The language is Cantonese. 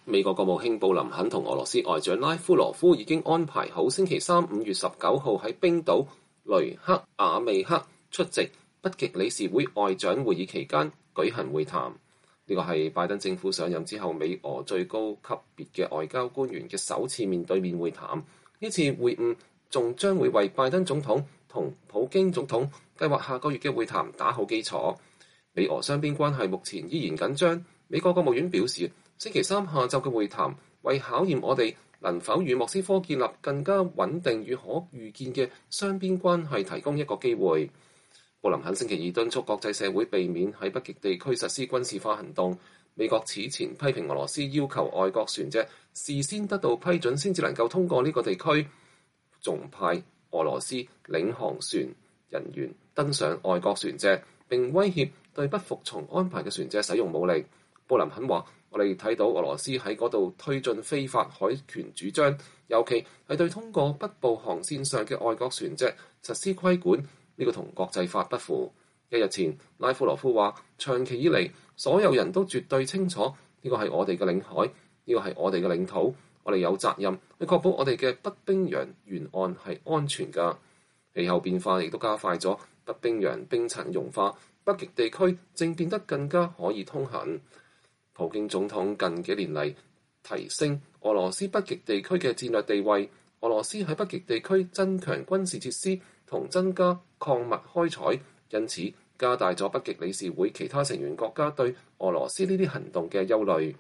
美國國務卿布林肯同俄羅斯外長拉夫羅夫已經安排好星期三5月19號喺冰島雷克雅未克出席北極理事會外長會議期間舉行會談。呢個係拜登政府上任之後美俄最高級別嘅外交官員嘅首次面對面會談。呢次會晤仲將會為拜登總統同普京總統計劃下個月嘅會談打好基礎。美俄雙邊關係目前依然緊張。美國國務院表示，星期三下晝嘅會談為考驗我哋能否與莫斯科建立更加穩定與可預見嘅雙邊關係提供一個機會。布林肯星期二敦促國際社會避免喺北極地區實施軍事化行動。美國此前批評俄羅斯要求外國船隻事先得到批准先至能夠通過呢個地區，仲派俄羅斯領航船人員登上外國船隻，並威脅對不服從安排嘅船隻使用武力。布林肯話：我哋睇到俄羅斯喺嗰度推進非法海權主張，尤其係對通過北部航線上嘅外國船隻實施規管，呢個同國際法不符。一日前，拉夫羅夫話：長期以嚟，所有人都絕對清楚呢個係我哋嘅領海，呢個係我哋嘅領土，我哋有責任去確保我哋嘅北冰洋沿岸係安全㗎。氣候變化亦都加快咗北冰洋冰層融化，北極地區正變得更加可以通行。普京總統近幾年嚟提升俄羅斯北極地區嘅戰略地位，俄羅斯喺北極地區增強軍事設施同增加礦物開採，因此加大咗北極理事會其他成員國家對俄羅斯呢啲行動嘅憂慮。